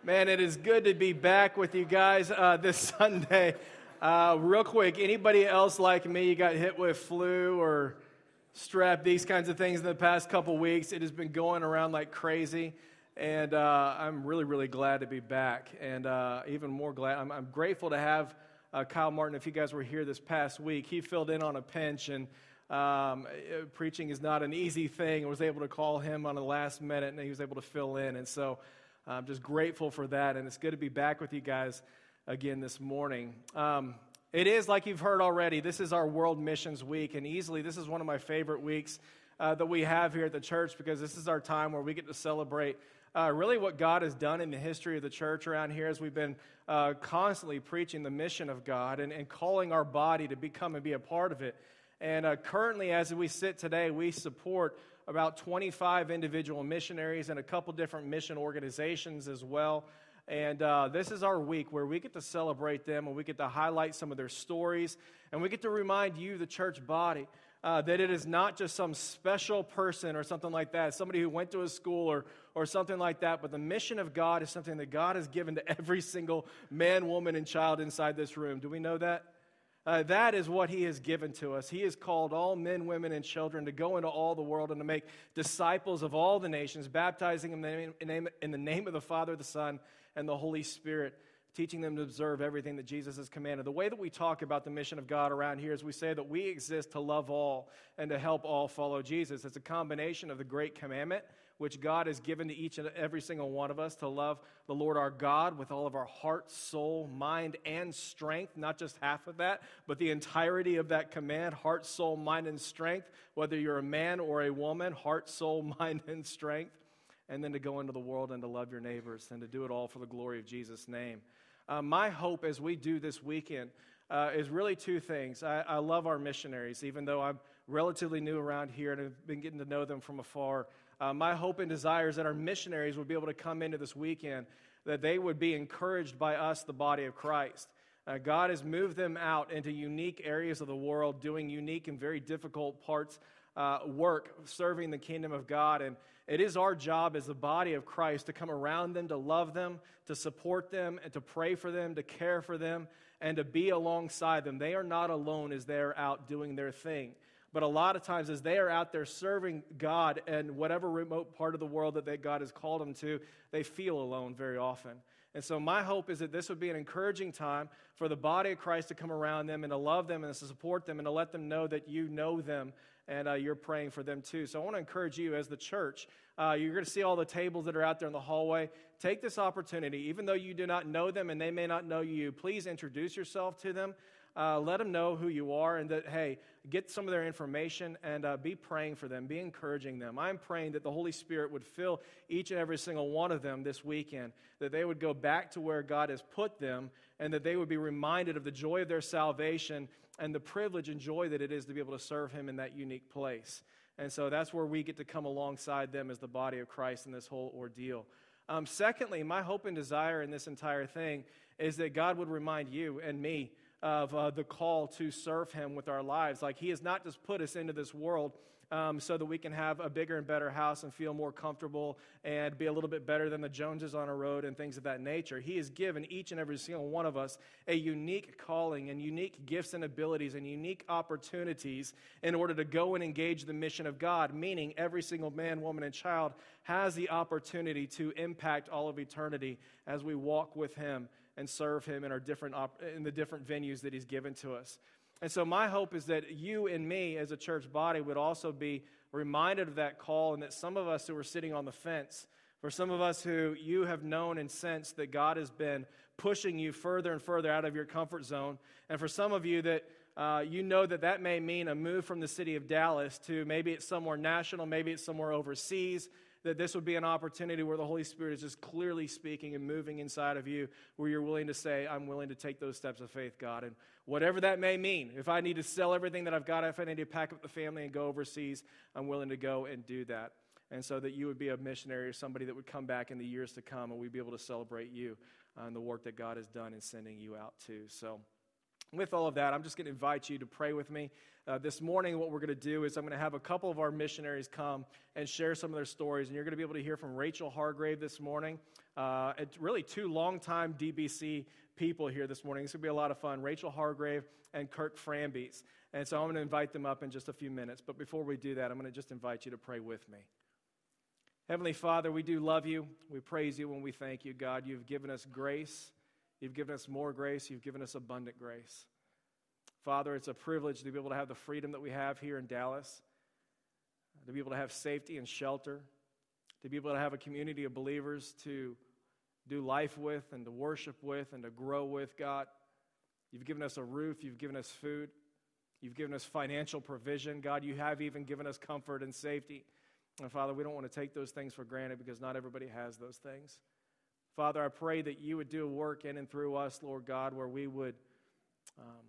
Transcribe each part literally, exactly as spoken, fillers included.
Man, it is good to be back with you guys uh, this Sunday. Uh, real quick, anybody else like me, you got hit with flu or strep, these kinds of things in the past couple weeks? It has been going around like crazy, and uh, I'm really, really glad to be back, and uh, even more glad. I'm, I'm grateful to have uh, Kyle Martin. If you guys were here this past week, he filled in on a pinch, and um, preaching is not an easy thing. I was able to call him on the last minute, and he was able to fill in, and so I'm just grateful for that, and it's good to be back with you guys again this morning. Um, it is, like you've heard already, this is our World Missions Week, and easily this is one of my favorite weeks uh, that we have here at the church, because this is our time where we get to celebrate uh, really what God has done in the history of the church around here, as we've been uh, constantly preaching the mission of God and, and calling our body to become and be a part of it. And uh, currently, as we sit today, we support about twenty-five individual missionaries and a couple different mission organizations as well. And uh, this is our week where we get to celebrate them, and we get to highlight some of their stories, and we get to remind you, the church body, uh, that it is not just some special person or something like that, somebody who went to a school or, or something like that, but the mission of God is something that God has given to every single man, woman, and child inside this room. Do we know that? Uh, that is what he has given to us. He has called all men, women, and children to go into all the world and to make disciples of all the nations, baptizing in the name, in the name, in the name of the Father, the Son, and the Holy Spirit, teaching them to observe everything that Jesus has commanded. The way that we talk about the mission of God around here is we say that we exist to love all and to help all follow Jesus. It's a combination of the great commandment, which God has given to each and every single one of us, to love the Lord our God with all of our heart, soul, mind, and strength. Not just half of that, but the entirety of that command, heart, soul, mind, and strength, whether you're a man or a woman, heart, soul, mind, and strength. And then to go into the world and to love your neighbors and to do it all for the glory of Jesus' name. Uh, my hope as we do this weekend uh, is really two things. I, I love our missionaries, even though I'm relatively new around here and have been getting to know them from afar. Uh, my hope and desire is that our missionaries would be able to come into this weekend, that they would be encouraged by us, the body of Christ. Uh, God has moved them out into unique areas of the world, doing unique and very difficult parts, uh, work, serving the kingdom of God. And it is our job as the body of Christ to come around them, to love them, to support them, and to pray for them, to care for them, and to be alongside them. They are not alone as they're out doing their thing. But a lot of times as they are out there serving God in whatever remote part of the world that they, God has called them to, they feel alone very often. And so my hope is that this would be an encouraging time for the body of Christ to come around them and to love them and to support them and to let them know that you know them and uh, you're praying for them too. So I want to encourage you as the church. Uh, you're going to see all the tables that are out there in the hallway. Take this opportunity, even though you do not know them and they may not know you, please introduce yourself to them. Uh, let them know who you are and that, hey, get some of their information and uh, be praying for them, be encouraging them. I'm praying that the Holy Spirit would fill each and every single one of them this weekend, that they would go back to where God has put them and that they would be reminded of the joy of their salvation and the privilege and joy that it is to be able to serve Him in that unique place. And so that's where we get to come alongside them as the body of Christ in this whole ordeal. Um, secondly, my hope and desire in this entire thing is that God would remind you and me of uh, the call to serve Him with our lives. Like, He has not just put us into this world um, so that we can have a bigger and better house and feel more comfortable and be a little bit better than the Joneses on a road and things of that nature. He has given each and every single one of us a unique calling and unique gifts and abilities and unique opportunities in order to go and engage the mission of God, meaning every single man, woman, and child has the opportunity to impact all of eternity as we walk with Him and serve Him in our different op- in the different venues that He's given to us. And so my hope is that you and me as a church body would also be reminded of that call, and that some of us who are sitting on the fence, for some of us who you have known and sensed that God has been pushing you further and further out of your comfort zone, and for some of you that uh, you know that that may mean a move from the city of Dallas to maybe it's somewhere national, maybe it's somewhere overseas, that this would be an opportunity where the Holy Spirit is just clearly speaking and moving inside of you, where you're willing to say, I'm willing to take those steps of faith, God. And whatever that may mean, if I need to sell everything that I've got, if I need to pack up the family and go overseas, I'm willing to go and do that. And so that you would be a missionary or somebody that would come back in the years to come, and we'd be able to celebrate you uh, and the work that God has done in sending you out too. So With all of that, I'm just going to invite you to pray with me. Uh, this morning, what we're going to do is I'm going to have a couple of our missionaries come and share some of their stories. And you're going to be able to hear from Rachel Hargrave this morning. Uh, it's really two longtime D B C people here this morning. It's going to be a lot of fun. Rachel Hargrave and Kirk Frambies. And so I'm going to invite them up in just a few minutes. But before we do that, I'm going to just invite you to pray with me. Heavenly Father, we do love you. We praise you and we thank you, God. You've given us grace. You've given us more grace. You've given us abundant grace. Father, it's a privilege to be able to have the freedom that we have here in Dallas, to be able to have safety and shelter, to be able to have a community of believers to do life with and to worship with and to grow with, God. You've given us a roof. You've given us food. You've given us financial provision. God, you have even given us comfort and safety. And Father, we don't want to take those things for granted because not everybody has those things. Father, I pray that you would do a work in and through us, Lord God, where we would um,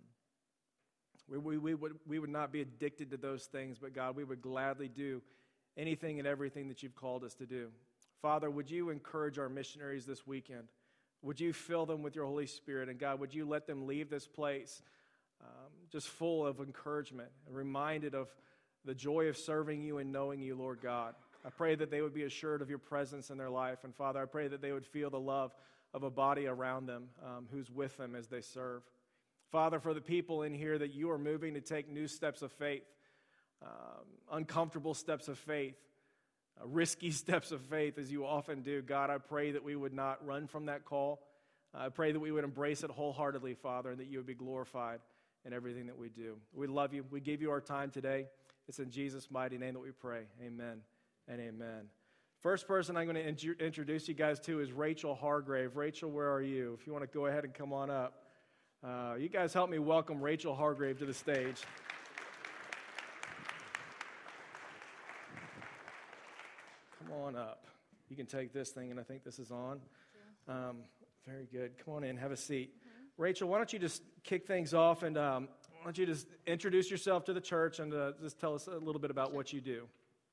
we, we, we would we would not be addicted to those things, but God, we would gladly do anything and everything that you've called us to do. Father, would you encourage our missionaries this weekend? Would you fill them with your Holy Spirit? And God, would you let them leave this place um, just full of encouragement and reminded of the joy of serving you and knowing you, Lord God. I pray that they would be assured of your presence in their life. And Father, I pray that they would feel the love of a body around them um, who's with them as they serve. Father, for the people in here that you are moving to take new steps of faith, um, uncomfortable steps of faith, uh, risky steps of faith as you often do, God, I pray that we would not run from that call. I pray that we would embrace it wholeheartedly, Father, and that you would be glorified in everything that we do. We love you. We give you our time today. It's in Jesus' mighty name that we pray. Amen and amen. First person I'm going to in- introduce you guys to is Rachel Hargrave. Rachel, where are you? If you want to go ahead and come on up. Uh, you guys help me welcome Rachel Hargrave to the stage. Come on up. You can take this thing, and I think this is on. Um, very good. Come on in. Have a seat. Mm-hmm. Rachel, why don't you just kick things off, and um, why don't you just introduce yourself to the church and uh, just tell us a little bit about sure. what you do.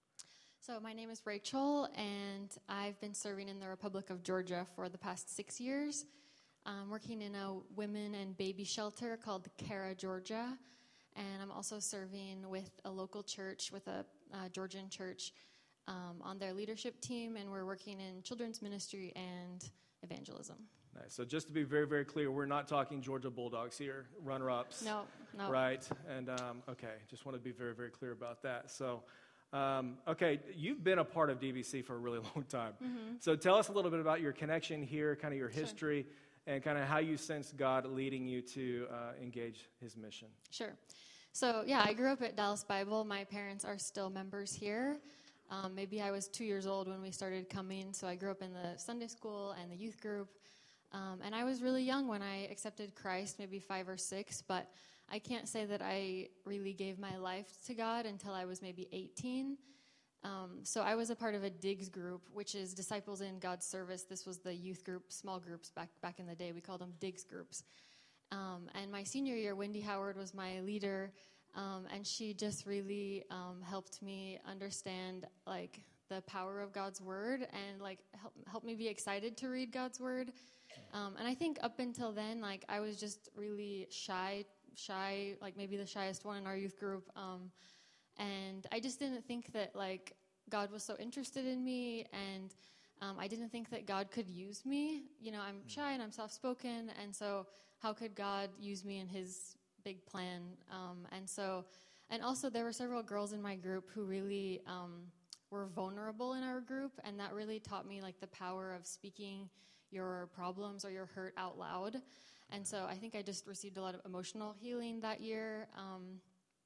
So my name is Rachel, and I've been serving in the Republic of Georgia for the past six years. I'm working in a women and baby shelter called Cara, Georgia, and I'm also serving with a local church, with a uh, Georgian church, um, on their leadership team, and we're working in children's ministry and evangelism. Nice. So just to be very, very clear, we're not talking Georgia Bulldogs here, runner-ups. No, no. Right? And, um, okay, just want to be very, very clear about that. So, um, okay, you've been a part of D B C for a really long time. Mm-hmm. So tell us a little bit about your connection here, kind of your history, sure. and kind of how you sense God leading you to uh, engage his mission. Sure. So, yeah, I grew up at Dallas Bible. My parents are still members here. Um, maybe I was two years old when we started coming, so I grew up in the Sunday school and the youth group. Um, and I was really young when I accepted Christ, maybe five or six, but I can't say that I really gave my life to God until I was maybe eighteen. Um, so I was a part of a D I G S group, which is Disciples in God's Service. This was the youth group, small groups back back in the day. We called them D I G S groups. Um, and my senior year, Wendy Howard was my leader, um, and she just really um, helped me understand, like, the power of God's Word and, like, help, help me be excited to read God's Word. Um, and I think up until then, like, I was just really shy, shy, like maybe the shyest one in our youth group. Um, and I just didn't think that, like, God was so interested in me, and um, I didn't think that God could use me. You know, I'm shy and I'm soft-spoken, and so how could God use me in his big plan? Um, and so, and also there were several girls in my group who really um, were vulnerable in our group, and that really taught me, like, the power of speaking your problems or your hurt out loud. And so I think I just received a lot of emotional healing that year. Um,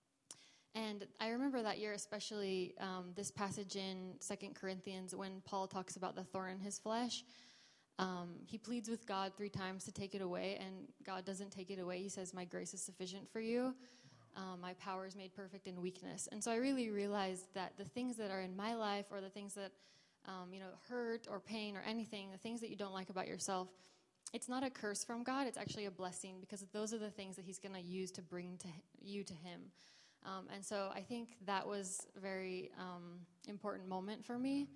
and I remember that year especially um, this passage in Second Corinthians when Paul talks about the thorn in his flesh. Um, he pleads with God three times to take it away, and God doesn't take it away. He says, my grace is sufficient for you. Um, my power is made perfect in weakness. And so I really realized that the things that are in my life, or the things that Um, you know, hurt or pain or anything, the things that you don't like about yourself, it's not a curse from God. It's actually a blessing, because those are the things that he's going to use to bring to you to him. Um, and so I think that was a very um, important moment for me.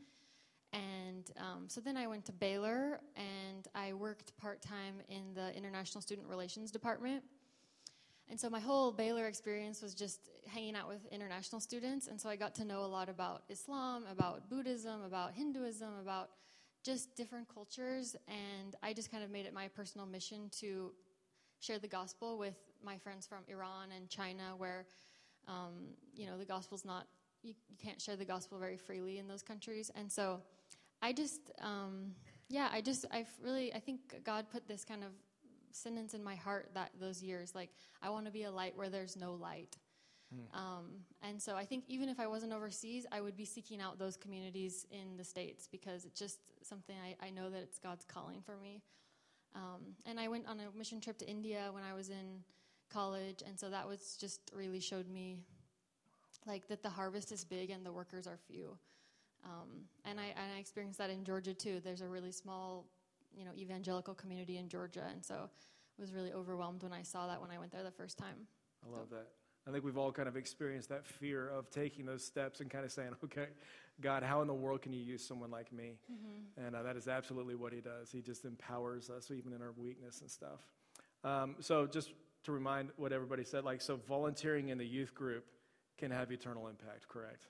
And um, so then I went to Baylor, and I worked part-time in the International Student Relations Department. And so my whole Baylor experience was just hanging out with international students. And so I got to know a lot about Islam, about Buddhism, about Hinduism, about just different cultures. And I just kind of made it my personal mission to share the gospel with my friends from Iran and China, where, um, you know, the gospel's not, you, you can't share the gospel very freely in those countries. And so I just, um, yeah, I just, I really, I think God put this kind of sentence in my heart that those years, like, I want to be a light where there's no light. Mm. Um, and so I think even if I wasn't overseas, I would be seeking out those communities in the States, because it's just something I, I know that it's God's calling for me. Um, and I went on a mission trip to India when I was in college, and so that was just really showed me, like, that the harvest is big and the workers are few. Um, and I and I experienced that in Georgia too. There's a really small, you know, evangelical community in Georgia, and so I was really overwhelmed when I saw that when I went there the first time. I love so. that. I think we've all kind of experienced that fear of taking those steps and kind of saying, okay, God, how in the world can you use someone like me? Mm-hmm. And uh, that is absolutely what he does. He just empowers us even in our weakness and stuff. Um, so just to remind what everybody said, like, so volunteering in the youth group can have eternal impact, correct?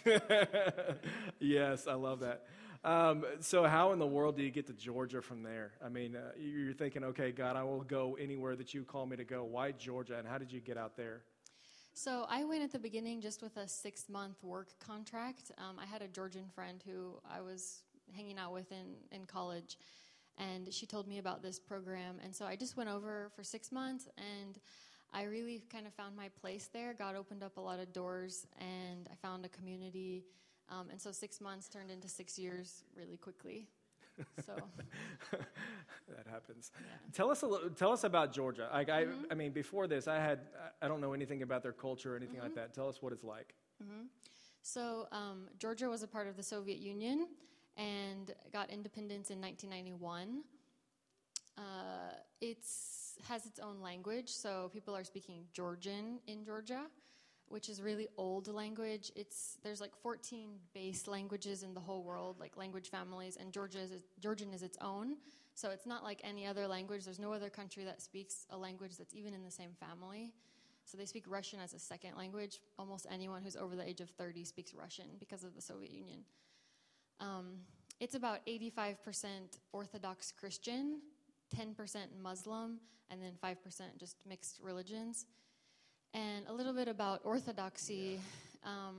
Yes, I love that. Um, so how in the world do you get to Georgia from there? I mean, uh, you're thinking, okay, God, I will go anywhere that you call me to go. Why Georgia, and how did you get out there? So I went at the beginning just with a six-month work contract. Um, I had a Georgian friend who I was hanging out with in, in college, and she told me about this program. And so I just went over for six months, and I really kind of found my place there. God opened up a lot of doors, and I found a community. Um, and so six months turned into six years really quickly. So that happens. Yeah. Tell us a little, tell us about Georgia. Like, mm-hmm. I, I mean, before this, I had I don't know anything about their culture or anything mm-hmm. like that. Tell us what it's like. Mm-hmm. So um, Georgia was a part of the Soviet Union and got independence in nineteen ninety-one. Uh, it's has its own language, so people are speaking Georgian in Georgia, which is really old language. It's there's like fourteen base languages in the whole world, like language families, and Georgia is, Georgian is its own. So it's not like any other language. There's no other country that speaks a language that's even in the same family. So they speak Russian as a second language. Almost anyone who's over the age of thirty speaks Russian because of the Soviet Union. Um, it's about eighty-five percent Orthodox Christian, ten percent Muslim, and then five percent just mixed religions. And a little bit about Orthodoxy. Um,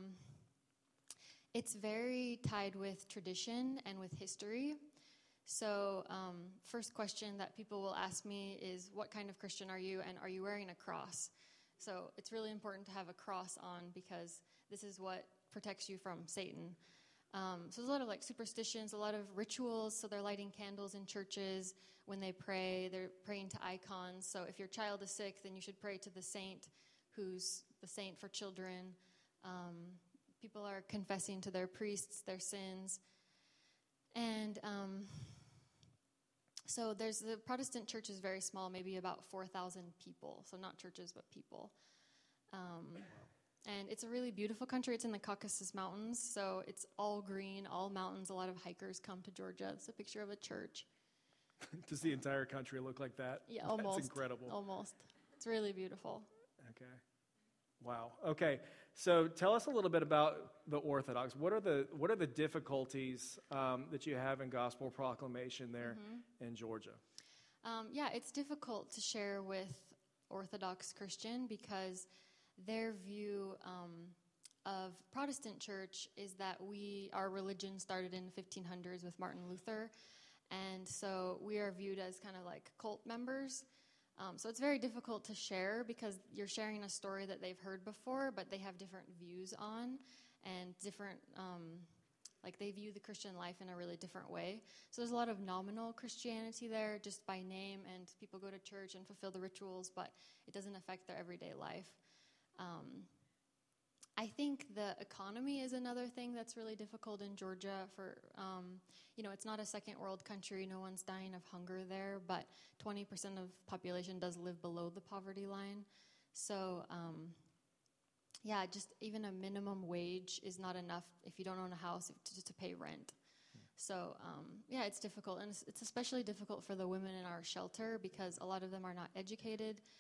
it's very tied with tradition and with history. So um, first question that people will ask me is, what kind of Christian are you, and are you wearing a cross? So it's really important to have a cross on, because this is what protects you from Satan. Um, so there's a lot of like superstitions, a lot of rituals. So they're lighting candles in churches when they pray. They're praying to icons. So if your child is sick, then you should pray to the saint, who's the saint for children. Um, people are confessing to their priests their sins. And um, so there's the Protestant church is very small, maybe about four thousand people. So not churches, but people. Um, and it's a really beautiful country. It's in the Caucasus Mountains, so it's all green, all mountains. A lot of hikers come to Georgia. It's a picture of a church. Does the entire country look like that? Yeah, almost. That's incredible. Almost. It's really beautiful. Okay. Wow. Okay. So tell us a little bit about the Orthodox. What are the what are the difficulties um, that you have in gospel proclamation there mm-hmm. in Georgia? Um, yeah, it's difficult to share with Orthodox Christian because their view um, of Protestant church is that we our religion started in the fifteen hundreds with Martin Luther, and so we are viewed as kind of like cult members. Um, so it's very difficult to share because you're sharing a story that they've heard before, but they have different views on and different, um, like they view the Christian life in a really different way. So there's a lot of nominal Christianity there just by name, and people go to church and fulfill the rituals, but it doesn't affect their everyday life. Um, I think the economy is another thing that's really difficult in Georgia. For um, you know, it's not a second world country. No one's dying of hunger there, but twenty percent of population does live below the poverty line. So, um, yeah, just even a minimum wage is not enough if you don't own a house to, to pay rent. Hmm. So, um, yeah, it's difficult, and it's, it's especially difficult for the women in our shelter because a lot of them are not educated.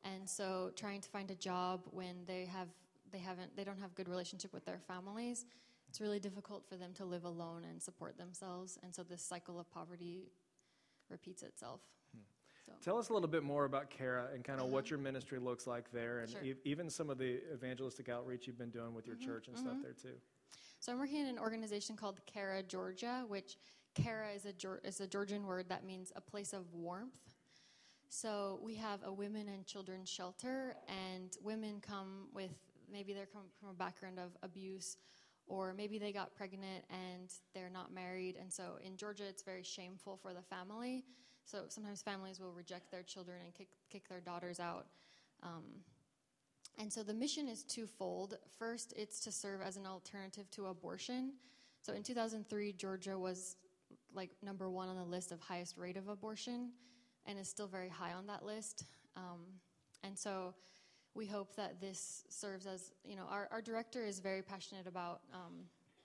And so trying to find a job when they have they haven't they don't have good relationship with their families, it's really difficult for them to live alone and support themselves. And so this cycle of poverty repeats itself. Hmm. So. Tell us a little bit more about Kara and kind of uh-huh. what your ministry looks like there, and sure. e- even some of the evangelistic outreach you've been doing with your mm-hmm. church and mm-hmm. stuff there too. So I'm working in an organization called Kara Georgia, which Kara is a is a Georgian word that means a place of warmth. So we have a women and children shelter, and women come with, maybe they're coming from a background of abuse, or maybe they got pregnant and they're not married. And so in Georgia, it's very shameful for the family. So sometimes families will reject their children and kick, kick their daughters out. Um, and so the mission is twofold. First, it's to serve as an alternative to abortion. So in two thousand three, Georgia was like number one on the list of highest rate of abortion, and is still very high on that list. Um, and so we hope that this serves as, you know, our, our director is very passionate about, um,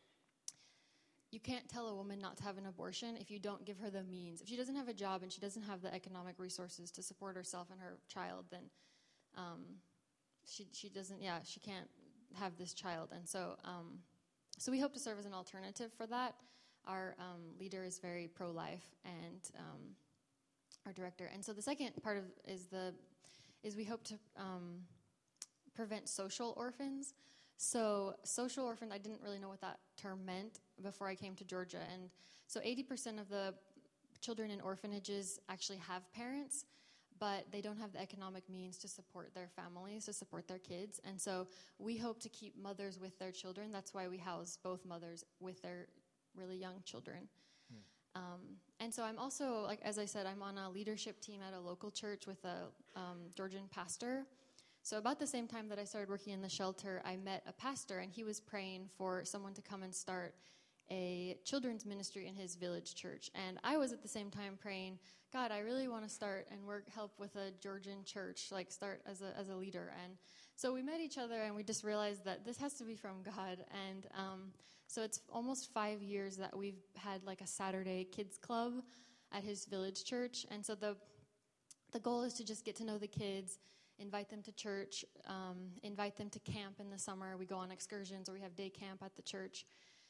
you can't tell a woman not to have an abortion if you don't give her the means. If she doesn't have a job and she doesn't have the economic resources to support herself and her child, then um, she she doesn't, yeah, she can't have this child. And so, um, so we hope to serve as an alternative for that. Our um, leader is very pro-life, and um, our director. And so the second part of is the is we hope to um, prevent social orphans. So social orphan, I didn't really know what that term meant before I came to Georgia. And so eighty percent of the children in orphanages actually have parents, but they don't have the economic means to support their families, to support their kids. And so we hope to keep mothers with their children. That's why we house both mothers with their really young children. Um, and so I'm also, like as I said, I'm on a leadership team at a local church with a um, Georgian pastor. So about the same time that I started working in the shelter, I met a pastor, and he was praying for someone to come and start a children's ministry in his village church. And I was at the same time praying, God, I really want to start and work, help with a Georgian church, like start as a as a leader. And so we met each other, and we just realized that this has to be from God. And um, so it's almost five years that we've had like a Saturday kids club at his village church. And so the the goal is to just get to know the kids, invite them to church, um, invite them to camp in the summer. We go on excursions, or we have day camp at the church.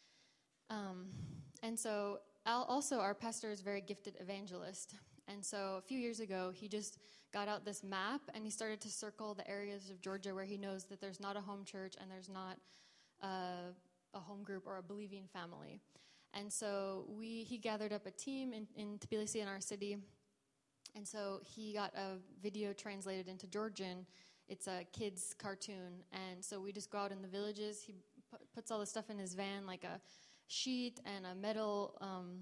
Um, and so Al, also our pastor is a very gifted evangelist. And so a few years ago, he just got out this map, and he started to circle the areas of Georgia where he knows that there's not a home church and there's not uh, a home group or a believing family. And so we he gathered up a team in, in Tbilisi, in our city. And so he got a video translated into Georgian. It's a kid's cartoon. And so we just go out in the villages. He pu- puts all the stuff in his van, like a sheet and a metal um,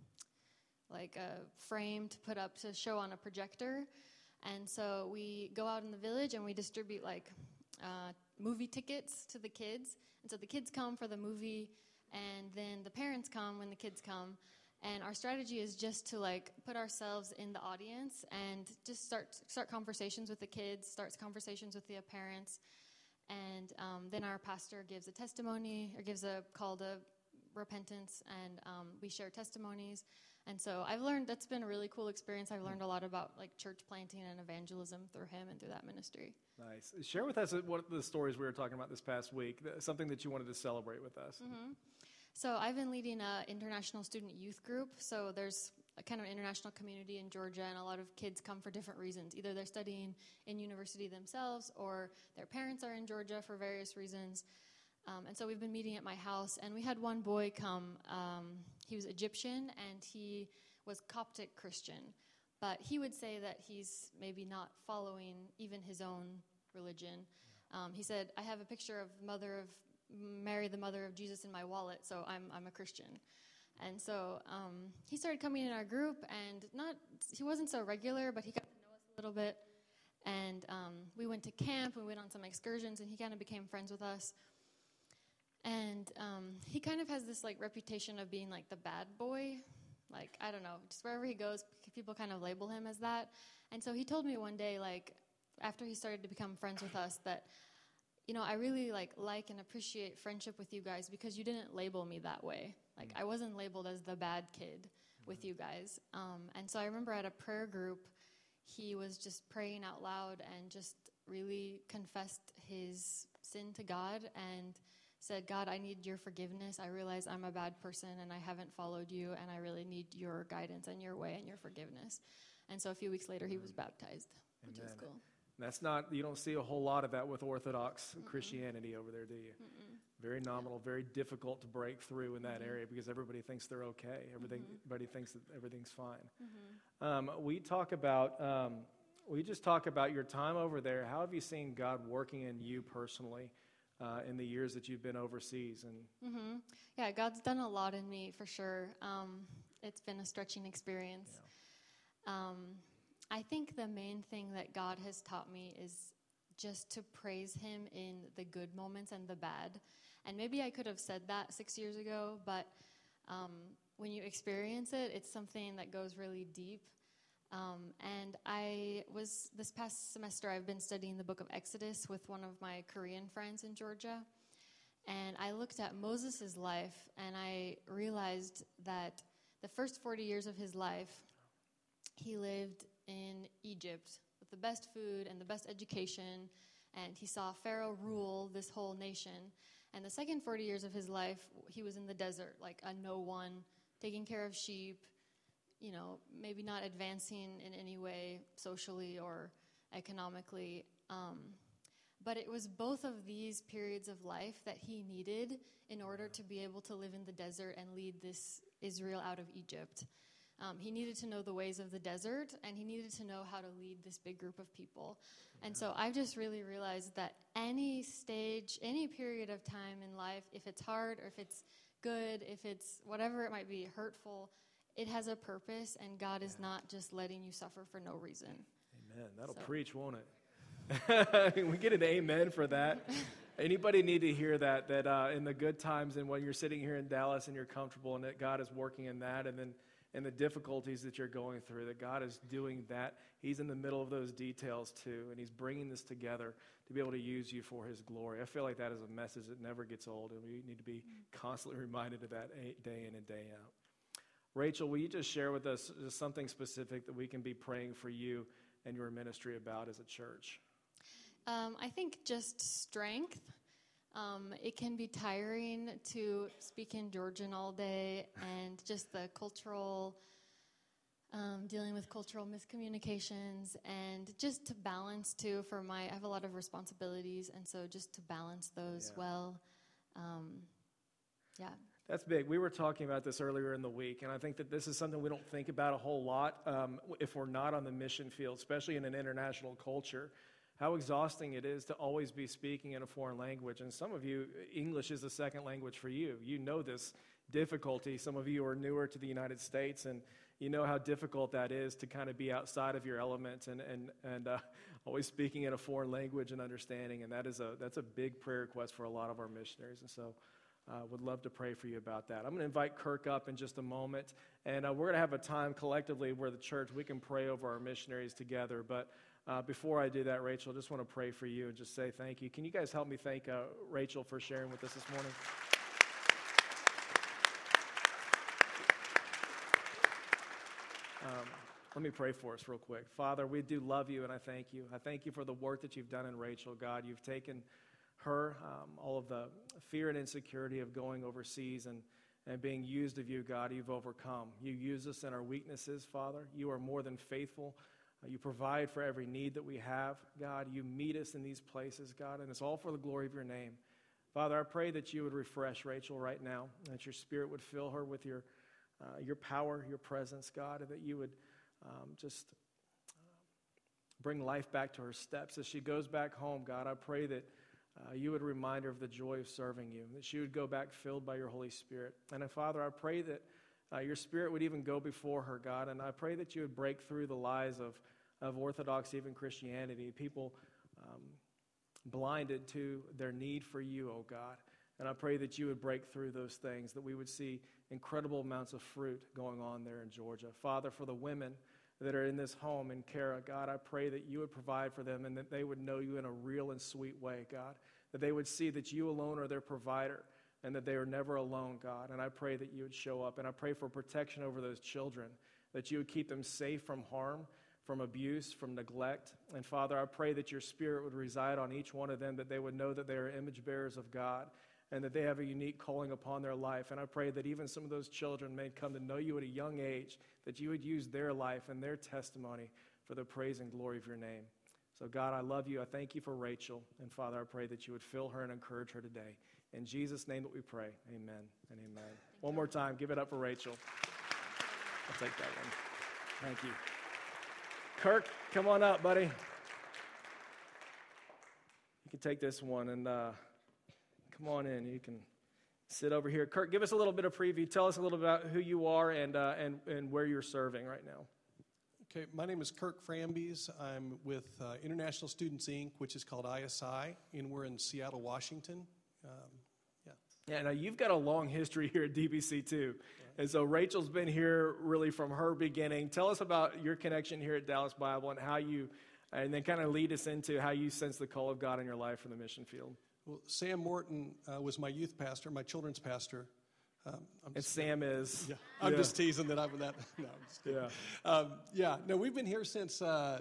like a frame to put up to show on a projector. And so we go out in the village, and we distribute like uh, movie tickets to the kids. And so the kids come for the movie, and then the parents come when the kids come. And our strategy is just to like put ourselves in the audience and just start start conversations with the kids, starts conversations with the parents. And um, then our pastor gives a testimony, or gives a call to repentance, and um, we share testimonies. And so I've learned, that's been a really cool experience. I've learned a lot about like church planting and evangelism through him and through that ministry. Nice. Share with us one of the stories we were talking about this past week, something that you wanted to celebrate with us. Mm-hmm. So I've been leading an international student youth group. So there's a kind of international community in Georgia, and a lot of kids come for different reasons. Either they're studying in university themselves, or their parents are in Georgia for various reasons. Um, and so we've been meeting at my house, and we had one boy come. Um, he was Egyptian, and he was Coptic Christian. But he would say that he's maybe not following even his own religion. Um, he said, I have a picture of mother of Mary, the mother of Jesus, in my wallet, so I'm I'm a Christian. And so um, he started coming in our group, and not he wasn't so regular, but he got to know us a little bit. And um, we went to camp, we went on some excursions, and he kind of became friends with us. And um, he kind of has this like reputation of being like the bad boy. Like, I don't know, just wherever he goes, people kind of label him as that. And so he told me one day, like, after he started to become friends with us, that, you know, I really like like and appreciate friendship with you guys because you didn't label me that way. Like, mm-hmm. I wasn't labeled as the bad kid mm-hmm. with you guys. Um, and so I remember at a prayer group, he was just praying out loud and just really confessed his sin to God and said, God, I need your forgiveness. I realize I'm a bad person and I haven't followed you, and I really need your guidance and your way and your forgiveness. And so a few weeks later, he was baptized, which Amen. is cool. That's not, you don't see a whole lot of that with Orthodox Mm-mm. Christianity over there, do you? Mm-mm. Very nominal, very difficult to break through in that Mhm. area because everybody thinks they're okay. Everything, Mhm. everybody thinks that everything's fine. Mm-hmm. Um, we talk about, um, we just talk about your time over there. How have you seen God working in you personally uh, in the years that you've been overseas? And Mm-hmm. Yeah, God's done a lot in me for sure. Um, it's been a stretching experience. Um, I think the main thing that God has taught me is just to praise him in the good moments and the bad. And maybe I could have said that six years ago, but um, when you experience it, it's something that goes really deep. Um, and I was, this past semester, I've been studying the book of Exodus with one of my Korean friends in Georgia. And I looked at Moses' life, and I realized that the first forty years of his life, he lived in Egypt with the best food and the best education, and he saw Pharaoh rule this whole nation. And the second forty years of his life, he was in the desert, like a no one, taking care of sheep, you know, maybe not advancing in any way socially or economically. Um, but it was both of these periods of life that he needed in order to be able to live in the desert and lead this Israel out of Egypt. Um, he needed to know the ways of the desert, and he needed to know how to lead this big group of people. And so I've just really realized that any stage, any period of time in life, if it's hard or if it's good, if it's whatever it might be, hurtful, it has a purpose, and God is not just letting you suffer for no reason. amen. That'll So. preach, won't it? We get an amen for that. Anybody need to hear that, that uh, in the good times and when you're sitting here in Dallas and you're comfortable and that God is working in that, and then in the difficulties that you're going through, that God is doing that. He's in the middle of those details too, and he's bringing this together to be able to use you for his glory. I feel like that is a message that never gets old, and we need to be constantly reminded of that day in and day out. Rachel, will you just share with us just something specific that we can be praying for you and your ministry about as a church? Um, I think just strength. Um, it can be tiring to speak in Georgian all day, and just the cultural, um, dealing with cultural miscommunications, and just to balance too for my, I have a lot of responsibilities, and so just to balance those Yeah. well. Um, yeah. That's big. We were talking about this earlier in the week, and I think that this is something we don't think about a whole lot um, if we're not on the mission field, especially in an international culture. How exhausting it is to always be speaking in a foreign language. And some of you, English is a second language for you. You know this difficulty. Some of you are newer to the United States, and you know how difficult that is to kind of be outside of your element and and and uh, always speaking in a foreign language and understanding. And that is a that's a big prayer request for a lot of our missionaries. And so uh, would love to pray for you about that. I'm going to invite Kirk up in just a moment, and uh, we're going to have a time collectively where the church, we can pray over our missionaries together. But Uh, before I do that, Rachel, I just want to pray for you and just say thank you. Can you guys help me thank uh, Rachel for sharing with us this morning? Um, let me pray for us real quick. Father, we do love you, and I thank you. I thank you for the work that you've done in Rachel, God. You've taken her, um, all of the fear and insecurity of going overseas and, and being used of you, God. You've overcome. You use us in our weaknesses, Father. You are more than faithful. You provide for every need that we have, God. You meet us in these places, God, and it's all for the glory of your name. Father, I pray that you would refresh Rachel right now, that your spirit would fill her with your uh, your power, your presence, God, and that you would um, just bring life back to her steps. As she goes back home, God, I pray that uh, you would remind her of the joy of serving you, that she would go back filled by your Holy Spirit. And uh, Father, I pray that uh, your spirit would even go before her, God, and I pray that you would break through the lies of of Orthodox, even Christianity, people um, blinded to their need for you, oh God. And I pray that you would break through those things, that we would see incredible amounts of fruit going on there in Georgia. Father, for the women that are in this home in Cara, God, I pray that you would provide for them and that they would know you in a real and sweet way, God, that they would see that you alone are their provider and that they are never alone, God. And I pray that you would show up. And I pray for protection over those children, that you would keep them safe from harm, from abuse, from neglect. And Father, I pray that your Spirit would reside on each one of them, that they would know that they are image bearers of God and that they have a unique calling upon their life. And I pray that even some of those children may come to know you at a young age, that you would use their life and their testimony for the praise and glory of your name. So God, I love you. I thank you for Rachel. And Father, I pray that you would fill her and encourage her today. In Jesus' name that we pray, amen and amen. Thank one you. More time, give it up for Rachel. I'll take that one. Thank you. Kirk, come on up, buddy. You can take this one and uh, come on in. You can sit over here. Kirk, give us a little bit of preview. Tell us a little about who you are and uh, and and where you're serving right now. Okay, my name is Kirk Frambies. I'm with uh, International Students, Incorporated, which is called I S I, and we're in Seattle, Washington. Um, yeah. Yeah, now you've got a long history here at D B C too. And so Rachel's been here really from her beginning. Tell us about your connection here at Dallas Bible and how you, and then kind of lead us into how you sense the call of God in your life from the mission field. Well, Sam Morton uh, was my youth pastor, my children's pastor. Um, I'm and Sam is. Yeah, I'm yeah. just teasing that I'm that. No, I'm just kidding. Yeah. Um, yeah, no, we've been here since uh,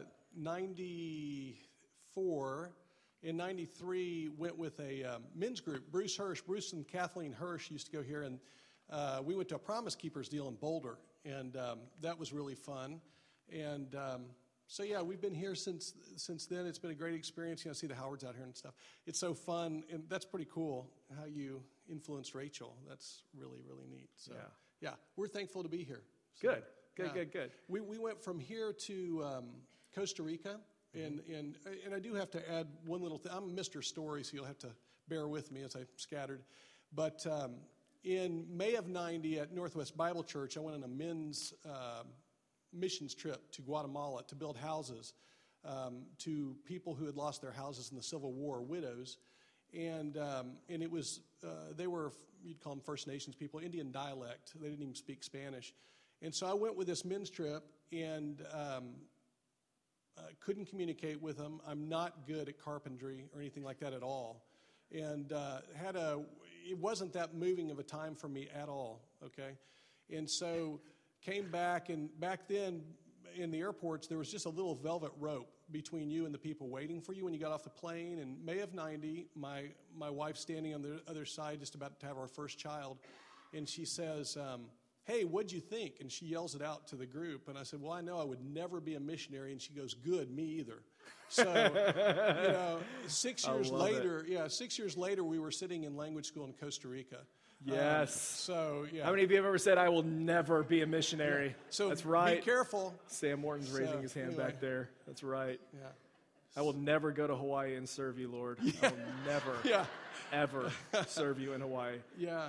ninety-four. In ninety-three, went with a um, men's group. Bruce Hirsch, Bruce and Kathleen Hirsch used to go here, and uh, we went to a Promise Keepers deal in Boulder, and um, that was really fun. And um, so, yeah, we've been here since since then. It's been a great experience. You know, see the Howards out here and stuff. It's so fun, and that's pretty cool how you influenced Rachel. That's really, really neat. So, yeah, yeah we're thankful to be here. So, good, good, yeah. good, good. We we went from here to um, Costa Rica. And, and and I do have to add one little thing. I'm Mister Story, so you'll have to bear with me as I scattered. But um, in May of ninety at Northwest Bible Church, I went on a men's uh, missions trip to Guatemala to build houses um, to people who had lost their houses in the Civil War, widows. And um, and it was, uh, they were, you'd call them First Nations people, Indian dialect. They didn't even speak Spanish. And so I went with this men's trip and um, Uh, couldn't communicate with them. I'm not good at carpentry or anything like that at all. And uh, had a, it wasn't that moving of a time for me at all, okay? And so came back, and back then in the airports, there was just a little velvet rope between you and the people waiting for you when you got off the plane. In May of ninety, my, my wife standing on the other side, just about to have our first child, and she says, um, hey, what'd you think? And she yells it out to the group. And I said, well, I know I would never be a missionary. And she goes, good, me either. So, you know, six years later, it. yeah, six years later, we were sitting in language school in Costa Rica. Yes. Um, so, yeah. How many of you have ever said, I will never be a missionary? Yeah. So that's right. Be careful. Sam Morton's so, raising his hand anyway. back there. That's right. Yeah. I will never go to Hawaii and serve you, Lord. Yeah. I will never, yeah. ever serve you in Hawaii. Yeah.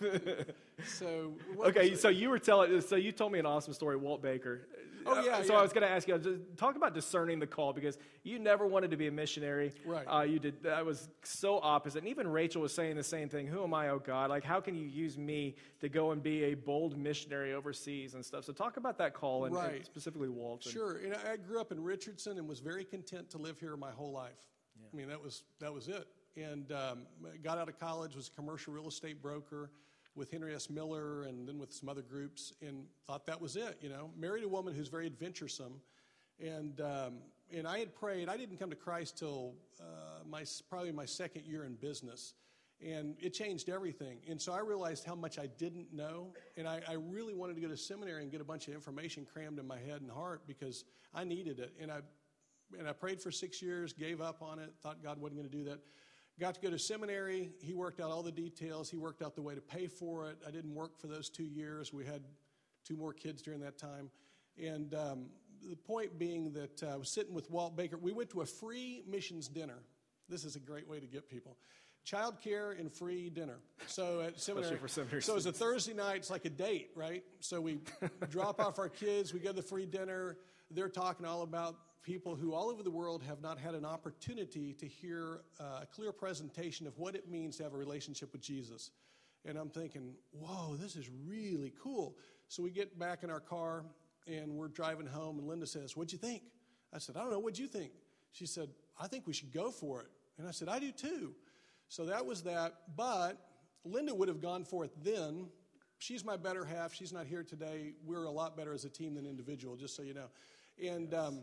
So okay, so you were telling, so you told me an awesome story, Walt Baker. Oh yeah. So yeah. I was going to ask you, just talk about discerning the call, because you never wanted to be a missionary. Right. Uh, you did. That was so opposite. And even Rachel was saying the same thing. Who am I, oh God? Like, how can you use me to go and be a bold missionary overseas and stuff? So talk about that call and, right. and specifically Walt. And, sure. And I grew up in Richardson and was very content to live here my whole life. Yeah. I mean, that was that was it. And um, got out of college, was a commercial real estate broker with Henry S. Miller and then with some other groups, and thought that was it, you know. Married a woman who's very adventuresome, and um, and I had prayed. I didn't come to Christ till uh, my probably my second year in business, and it changed everything. And so I realized how much I didn't know, and I, I really wanted to go to seminary and get a bunch of information crammed in my head and heart because I needed it. And I and I prayed for six years, gave up on it, thought God wasn't going to do that. Got to go to seminary. He worked out all the details. He worked out the way to pay for it. I didn't work for those two years. We had two more kids during that time. And um, the point being that uh, I was sitting with Walt Baker. We went to a free missions dinner. This is a great way to get people. Child care and free dinner. So at seminary, for seminary so it's a Thursday night. It's like a date, right? So we drop off our kids. We go to the free dinner. They're talking all about people who all over the world have not had an opportunity to hear uh, a clear presentation of what it means to have a relationship with Jesus. And I'm thinking, whoa, this is really cool. So we get back in our car, and we're driving home, and Linda says, what'd you think? I said, I don't know, what'd you think? She said, I think we should go for it. And I said, I do too. So that was that. But Linda would have gone for it then. She's my better half. She's not here today. We're a lot better as a team than individual, just so you know. And um,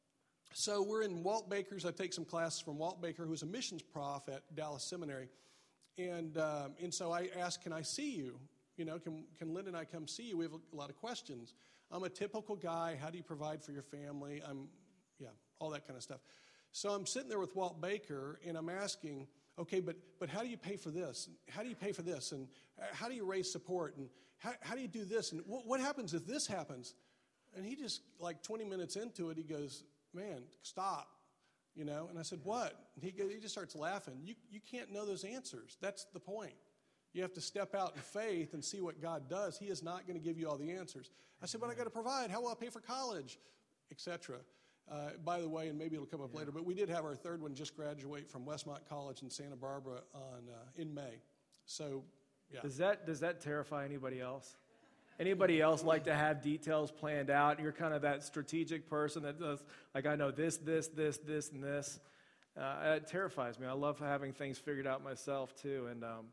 so we're in Walt Baker's. I take some classes from Walt Baker, who's a missions prof at Dallas Seminary. And um, and so I asked, can I see you? You know, can, can Linda and I come see you? We have a lot of questions. I'm a typical guy. How do you provide for your family? I'm, yeah, all that kind of stuff. So I'm sitting there with Walt Baker, and I'm asking, okay, but but how do you pay for this? How do you pay for this? And how do you raise support? And how, how do you do this? And what, what happens if this happens? And he just, like twenty minutes into it, he goes, man, stop. You know? And I said, what? And he, he just starts laughing. You, you can't know those answers. That's the point. You have to step out in faith and see what God does. He is not going to give you all the answers. I said, but I got to provide. How will I pay for college? Et cetera. Uh, by the way, and maybe it'll come up yeah. later, but we did have our third one just graduate from Westmont College in Santa Barbara on uh, in May. So, yeah. Does that does that terrify anybody else? Anybody else like to have details planned out? You're kind of that strategic person that does, like, I know this, this, this, this, and this. Uh, it terrifies me. I love having things figured out myself, too, and um,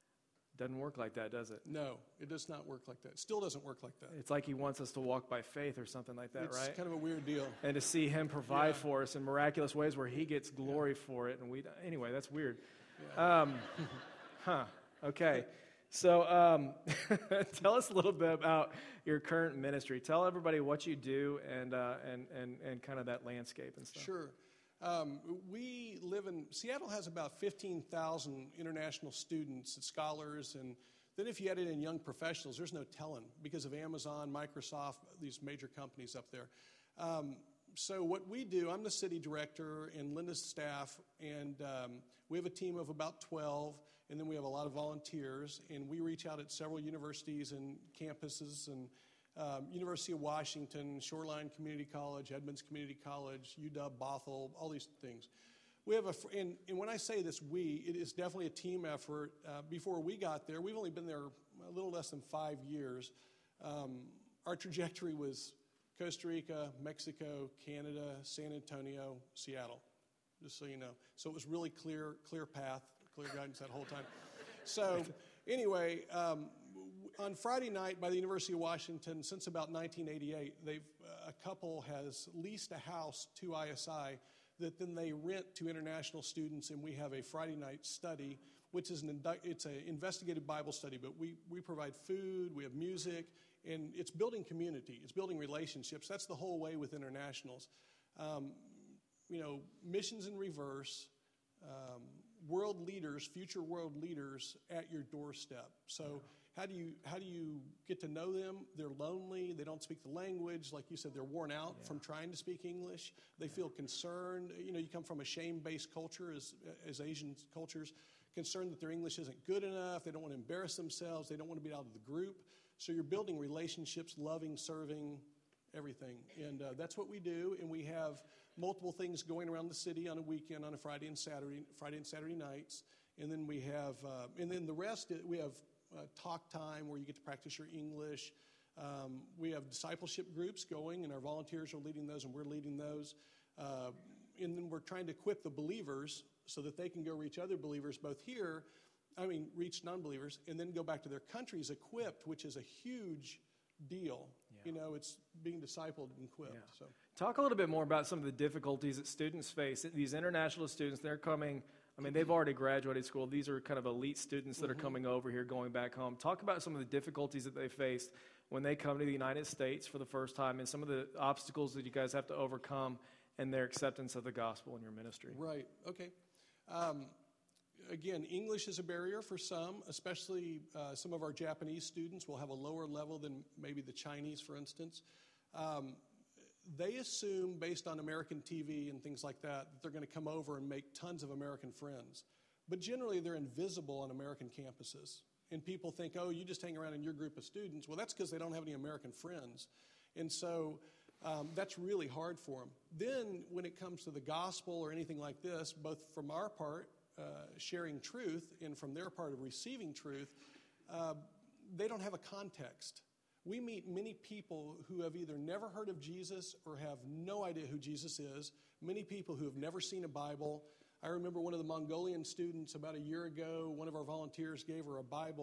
it doesn't work like that, does it? No, it does not work like that. It still doesn't work like that. It's like he wants us to walk by faith or something like that, it's right? It's kind of a weird deal. And to see him provide yeah. for us in miraculous ways where he gets glory yeah. for it. And we, anyway, that's weird. Yeah. Um, huh, okay. So um, tell us a little bit about your current ministry. Tell everybody what you do and uh, and, and, and kind of that landscape and stuff. Sure. Um, we live in, Seattle has about fifteen thousand international students and scholars, and then if you add in young professionals, there's no telling because of Amazon, Microsoft, these major companies up there. Um, so what we do, I'm the city director and Linda's staff, and um, we have a team of about twelve, and then we have a lot of volunteers, and we reach out at several universities and campuses, and um, University of Washington, Shoreline Community College, Edmonds Community College, U W, Bothell, all these things. We have a, and, and when I say this we, it is definitely a team effort. Uh, before we got there, we've only been there a little less than five years. Um, our trajectory was Costa Rica, Mexico, Canada, San Antonio, Seattle, just so you know. So it was really clear, clear path, clear guidance that whole time. So anyway, um, on Friday night by the University of Washington, since about nineteen eighty-eight, they've, uh, a couple has leased a house to I S I that then they rent to international students, and we have a Friday night study, which is an it's an investigative Bible study, but we, we provide food, we have music, and it's building community, it's building relationships. That's the whole way with internationals. Um, you know, missions in reverse, um, world leaders, future world leaders at your doorstep. So how do you how do you get to know them? They're lonely. They don't speak the language. Like you said, they're worn out yeah. from trying to speak English. They yeah. feel concerned. You know, you come from a shame-based culture as as Asian cultures, concerned that their English isn't good enough. They don't want to embarrass themselves. They don't want to be out of the group. So you're building relationships, loving, serving, everything. And uh, that's what we do. And we have multiple things going around the city on a weekend, on a Friday and Saturday, Friday and Saturday nights. And then we have, uh, and then the rest, we have uh, talk time where you get to practice your English. Um, we have discipleship groups going, and our volunteers are leading those, and we're leading those. Uh, and then we're trying to equip the believers so that they can go reach other believers, both here, I mean, reach non-believers, and then go back to their countries equipped, which is a huge deal. Yeah. You know, it's being discipled and equipped. Yeah. So, talk a little bit more about some of the difficulties that students face. These international students, they're coming, I mean, they've already graduated school. These are kind of elite students that mm-hmm. are coming over here, going back home. Talk about some of the difficulties that they faced when they come to the United States for the first time, and some of the obstacles that you guys have to overcome in their acceptance of the gospel in your ministry. Right, okay. Um, Again, English is a barrier for some, especially uh, some of our Japanese students will have a lower level than maybe the Chinese, for instance. Um, they assume, based on American T V and things like that, that they're going to come over and make tons of American friends. But generally, they're invisible on American campuses. And people think, oh, you just hang around in your group of students. Well, that's because they don't have any American friends. And so um, that's really hard for them. Then when it comes to the gospel or anything like this, both from our part, Uh, sharing truth, and from their part of receiving truth, uh, they don't have a context. We meet many people who have either never heard of Jesus or have no idea who Jesus is, many people who have never seen a Bible. I remember one of the Mongolian students about a year ago, one of our volunteers gave her a Bible,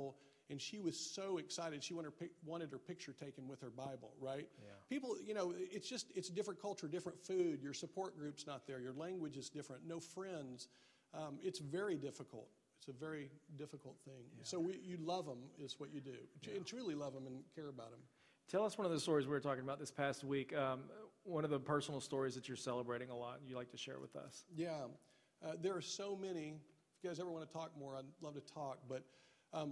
and she was so excited. She wanted her, pic- wanted her picture taken with her Bible, right? Yeah. People, you know, it's just, it's a different culture, different food. Your support group's not there. Your language is different. No friends. Um, it's very difficult. It's a very difficult thing. Yeah. So we, you love them is what you do. Yeah. And truly love them and care about them. Tell us one of the stories we were talking about this past week. Um, one of the personal stories that you're celebrating a lot you like to share with us. Yeah. Uh, there are so many. If you guys ever want to talk more, I'd love to talk. But um,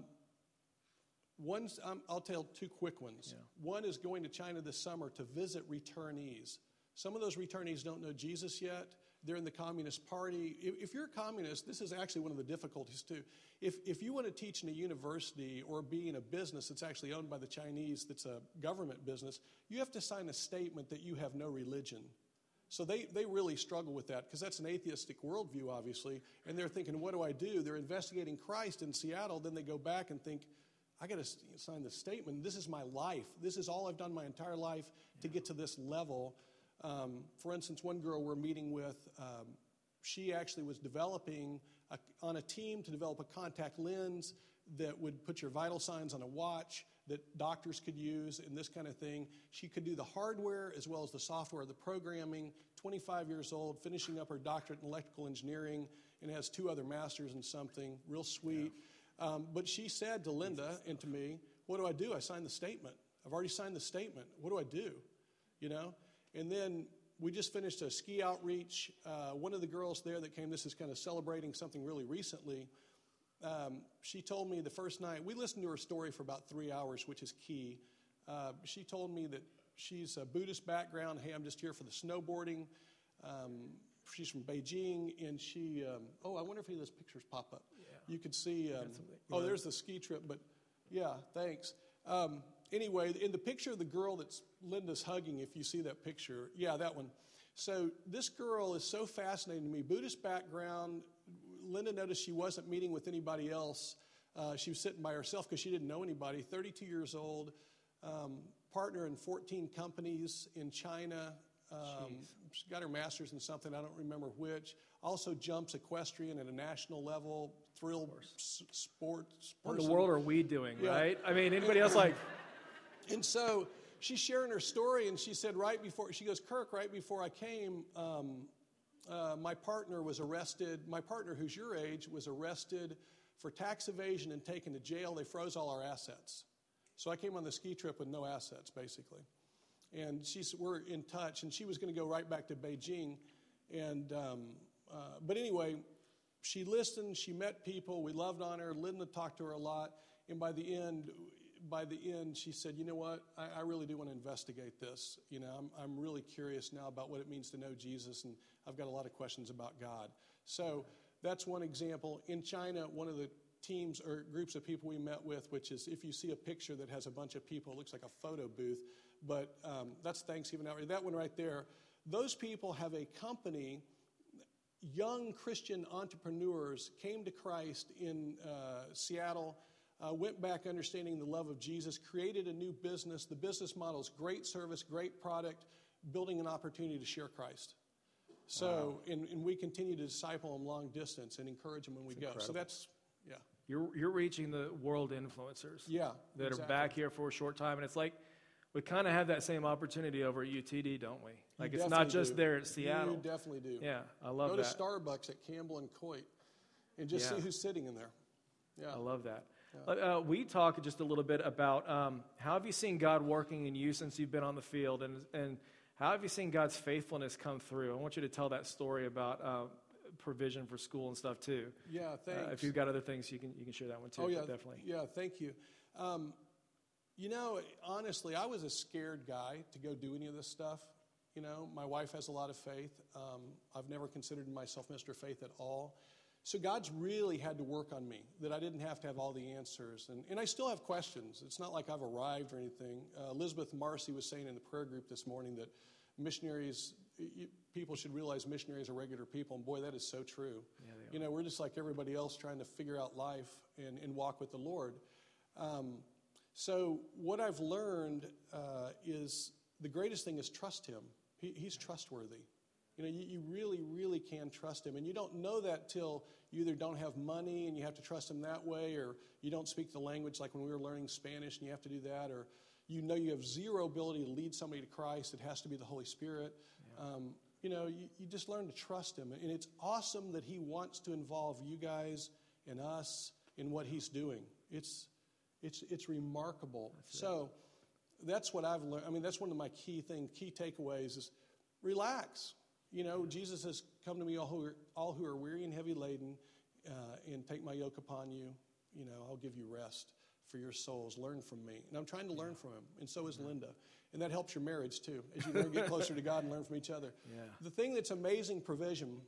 one's, um, I'll tell two quick ones. Yeah. One is going to China this summer to visit returnees. Some of those returnees don't know Jesus yet. They're in the Communist Party. If, if you're a communist, this is actually one of the difficulties too. If, if you want to teach in a university or be in a business that's actually owned by the Chinese, that's a government business, you have to sign a statement that you have no religion. So they, they really struggle with that because that's an atheistic worldview, obviously, and they're thinking, what do I do? They're investigating Christ in Seattle, then they go back and think, I got to sign this statement. This is my life. This is all I've done my entire life to get to this level. Um, for instance, one girl we're meeting with, um, she actually was developing a, on a team to develop a contact lens that would put your vital signs on a watch that doctors could use and this kind of thing. She could do the hardware as well as the software, the programming, twenty-five years old, finishing up her doctorate in electrical engineering, and has two other masters in something, real sweet. Yeah. Um, but she said to Linda and to me, what do I do? I signed the statement. I've already signed the statement. What do I do? You know? And then we just finished a ski outreach. Uh, one of the girls there that came, this is kind of celebrating something really recently. Um, she told me the first night, we listened to her story for about three hours, which is key. Uh, she told me that she's a Buddhist background. Hey, I'm just here for the snowboarding. Um, she's from Beijing, and she, um, oh, I wonder if any of those pictures pop up. Yeah. You could see, um, oh, there's the ski trip, but yeah, thanks. Um, anyway, in the picture of the girl that's Linda's hugging, if you see that picture, yeah, that one. So this girl is so fascinating to me. Buddhist background. Linda noticed she wasn't meeting with anybody else. Uh, she was sitting by herself because she didn't know anybody. thirty-two years old, um, partner in fourteen companies in China. Um, she got her master's in something, I don't remember which. Also jumps equestrian at a national level, thrill s- sports person. What in the world are we doing, yeah. right? I mean, anybody else like... And so she's sharing her story, and she said right before, she goes, Kirk, right before I came, um, uh, my partner was arrested. My partner, who's your age, was arrested for tax evasion and taken to jail. They froze all our assets. So I came on the ski trip with no assets, basically. And she's, we're in touch, and she was going to go right back to Beijing. And um, uh, but anyway, she listened. She met people. We loved on her. Linda talked to her a lot. And by the end, by the end, she said, "You know what? I, I really do want to investigate this. You know, I'm I'm really curious now about what it means to know Jesus, and I've got a lot of questions about God." So that's one example. In China, one of the teams or groups of people we met with, which is if you see a picture that has a bunch of people, it looks like a photo booth. But um, that's Thanksgiving outreach. That one right there. Those people have a company. Young Christian entrepreneurs came to Christ in uh, Seattle, uh, went back understanding the love of Jesus, created a new business. The business model is great service, great product, building an opportunity to share Christ. So, wow. and, and we continue to disciple them long distance and encourage them when we that's go. incredible. So that's, yeah. You're, you're reaching the world influencers. Yeah, that exactly. are back here for a short time. And it's like, we kind of have that same opportunity over at U T D, don't we? Like, you it's not just do. there at Seattle. You definitely do. Yeah, I love Go that. to Starbucks at Campbell and Coit and just yeah. see who's sitting in there. Yeah. I love that. Yeah. Uh, we talked just a little bit about um, how have you seen God working in you since you've been on the field, and and how have you seen God's faithfulness come through? I want you to tell that story about uh, provision for school and stuff too. Yeah, thanks. Uh, if you've got other things, you can you can share that one too. Oh yeah, definitely. Yeah, thank you. Um, you know, honestly, I was a scared guy to go do any of this stuff. You know, my wife has a lot of faith. Um, I've never considered myself Mister Faith at all. So God's really had to work on me, that I didn't have to have all the answers. And, and I still have questions. It's not like I've arrived or anything. Uh, Elizabeth Marcy was saying in the prayer group this morning that missionaries, you, people should realize missionaries are regular people. And boy, that is so true. Yeah, they are. You know, we're just like everybody else trying to figure out life and, and walk with the Lord. Um, so what I've learned uh, is the greatest thing is trust Him. He, he's trustworthy. You know, you, you really, really can trust him. And you don't know that till you either don't have money and you have to trust him that way, or you don't speak the language like when we were learning Spanish and you have to do that, or you know you have zero ability to lead somebody to Christ. It has to be the Holy Spirit. Yeah. Um, you know, you, you just learn to trust him. And it's awesome that he wants to involve you guys and us in what he's doing. It's it's it's remarkable. That's so it. That's what I've learned. I mean, that's one of my key things, key takeaways is relax. You know, Jesus says, come to me, all who are, all who are weary and heavy laden, uh, and take my yoke upon you. You know, I'll give you rest for your souls. Learn from me. And I'm trying to learn from him, and so is Linda. And that helps your marriage, too, as you learn, get closer to God and learn from each other. Yeah. The thing that's amazing provision,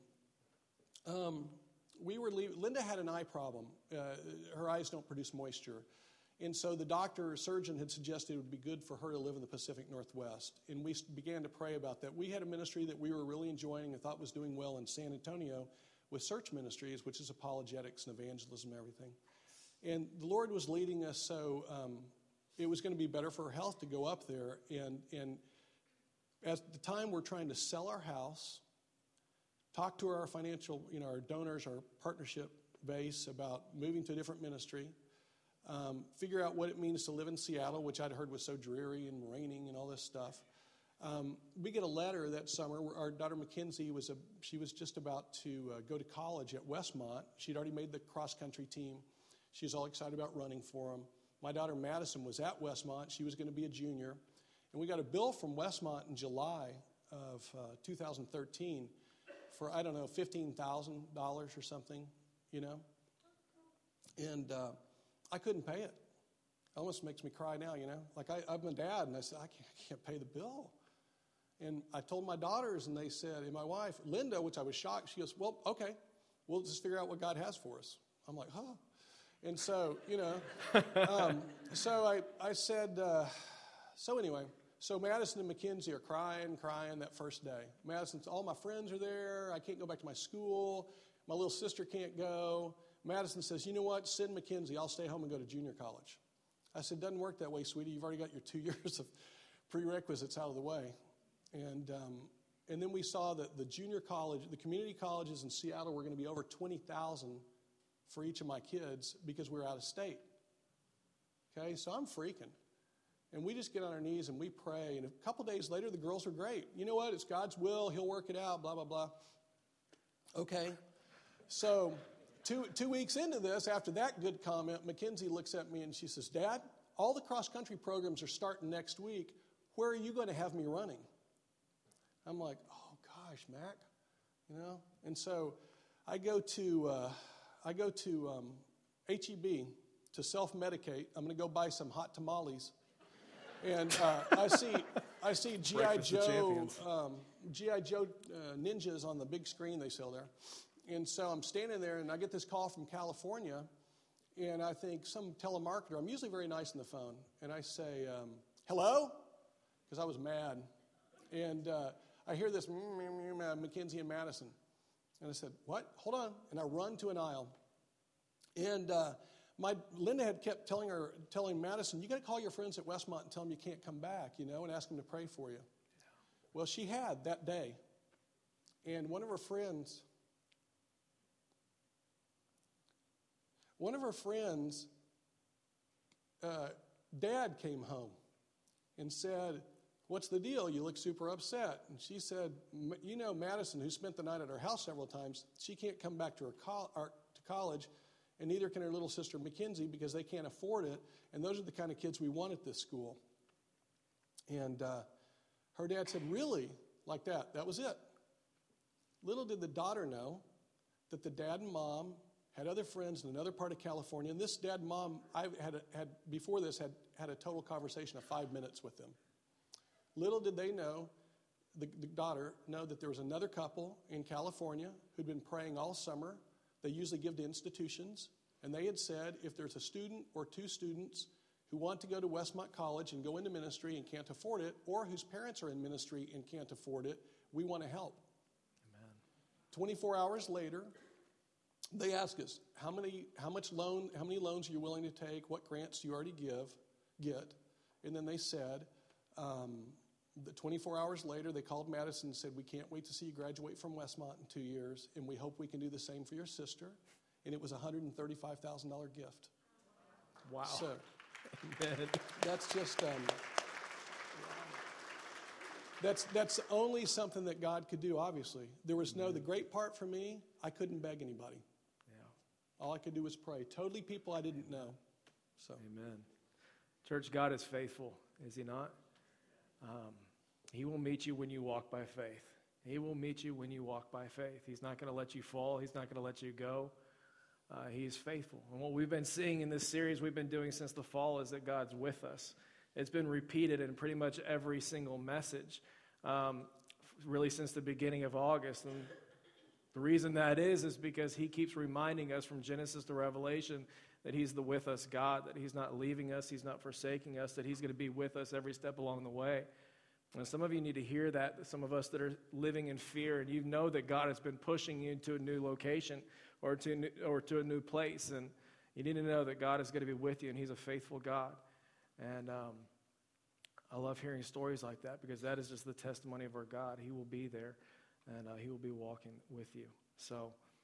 um, we were leaving, Linda had an eye problem. Uh, her eyes don't produce moisture. And so the doctor or surgeon had suggested it would be good for her to live in the Pacific Northwest. And we began to pray about that. We had a ministry that we were really enjoying and thought was doing well in San Antonio with Search Ministries, which is apologetics and evangelism and everything. And the Lord was leading us, so um, it was going to be better for her health to go up there. And, and at the time, we're trying to sell our house, talk to our financial, you know, our donors, our partnership base about moving to a different ministry. Um, figure out what it means to live in Seattle, which I'd heard was so dreary and raining and all this stuff. Um, we get a letter that summer where our daughter Mackenzie was a, she was just about to uh, go to college at Westmont. She'd already made the cross-country team. She was all excited about running for them. My daughter Madison was at Westmont. She was going to be a junior. And we got a bill from Westmont in July of uh, two thousand thirteen for, I don't know, fifteen thousand dollars or something, you know. And uh, I couldn't pay it. It almost makes me cry now, you know. Like, I, I'm a dad, and I said, I can't, I can't pay the bill. And I told my daughters, and they said, and my wife, Linda, which I was shocked, she goes, well, okay, we'll just figure out what God has for us. I'm like, huh. And so, you know, um, so I, I said, uh, so anyway, so Madison and Mackenzie are crying, crying that first day. Madison's, all my friends are there. I can't go back to my school. My little sister can't go. Madison says, you know what, send Mackenzie. I'll stay home and go to junior college. I said, doesn't work that way, sweetie. You've already got your two years of prerequisites out of the way. And um, and then we saw that the junior college, the community colleges in Seattle were going to be over twenty thousand for each of my kids because we were out of state. Okay, so I'm freaking. And we just get on our knees and we pray. And a couple days later, the girls are great. You know what? It's God's will. He'll work it out, blah, blah, blah. Okay. So two, two weeks into this, after that good comment, Mackenzie looks at me and she says, Dad, all the cross-country programs are starting next week. Where are you going to have me running? I'm like, oh, gosh, Mac, you know. And so I go to uh, I go to um, H E B to self-medicate. I'm going to go buy some hot tamales. And uh, I see I see G I. Joe um, G I. Joe uh, ninjas on the big screen they sell there. And so I'm standing there, and I get this call from California, and I think some telemarketer. I'm usually very nice on the phone, and I say, um, hello? Because I was mad. And uh, I hear this, Mackenzie and Madison. And I said, what? Hold on. And I run to an aisle. And uh, my Linda had kept telling her, telling Madison, you got to call your friends at Westmont and tell them you can't come back, you know, and ask them to pray for you. Yeah. Well, she had that day. And one of her friends, one of her friends, uh, dad came home and said, what's the deal? You look super upset. And she said, you know, Madison, who spent the night at our house several times, she can't come back to her co- or to college, and neither can her little sister Mackenzie because they can't afford it. And those are the kind of kids we want at this school. And uh, her dad said, really? Like that? That was it. Little did the daughter know that the dad and mom had other friends in another part of California. And this dad and mom, I had, a, had before this, had, had a total conversation of five minutes with them. Little did they know, the, the daughter, know that there was another couple in California who'd been praying all summer. They usually give to institutions. And they had said, if there's a student or two students who want to go to Westmont College and go into ministry and can't afford it, or whose parents are in ministry and can't afford it, we want to help. Amen. twenty-four hours later, they ask us, how many, how much loan, how many loans are you willing to take? What grants do you already give, get? And then they said, um, the twenty-four hours later, they called Madison and said, we can't wait to see you graduate from Westmont in two years, and we hope we can do the same for your sister. And it was a one hundred thirty-five thousand dollars gift. Wow. So that's just, um, that's, that's only something that God could do, obviously. There was no, the great part for me, I couldn't beg anybody. Yeah. All I could do was pray. Totally people I didn't know. So. Amen. Church, God is faithful, is he not? Um, he will meet you when you walk by faith. He will meet you when you walk by faith. He's not going to let you fall. He's not going to let you go. Uh, he is faithful. And what we've been seeing in this series we've been doing since the fall is that God's with us. It's been repeated in pretty much every single message, um, really since the beginning of August. And the reason that is is because he keeps reminding us from Genesis to Revelation that he's the with us God, that he's not leaving us, he's not forsaking us, that he's going to be with us every step along the way. And some of you need to hear that, some of us that are living in fear, and you know that God has been pushing you to a new location or to a new, or to a new place, and you need to know that God is going to be with you, and he's a faithful God. And um, I love hearing stories like that because that is just the testimony of our God. He will be there, and uh, he will be walking with you. So